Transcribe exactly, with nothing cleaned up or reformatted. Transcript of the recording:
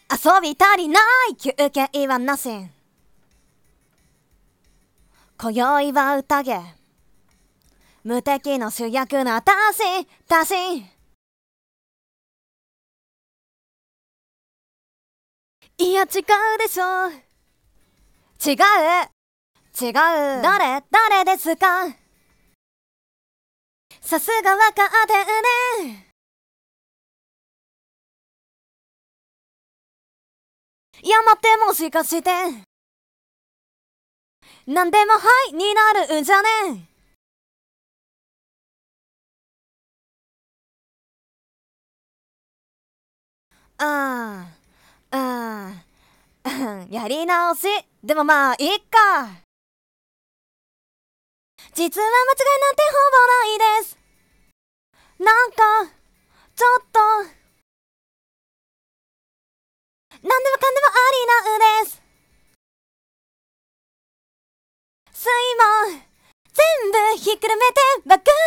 遊び足りない休憩はなし。今宵は宴無敵の主役の私たち。いや違うでしょ。違う違う。誰誰ですか。さすが分かってるね。いや待って、もしかして何でもはいになるんじゃね。ああああやり直し。でもまあいっか。実は間違いなんてほぼないです。なんかちょっと何でもかんでもありなんです。酸いも全部ひっくるめて爆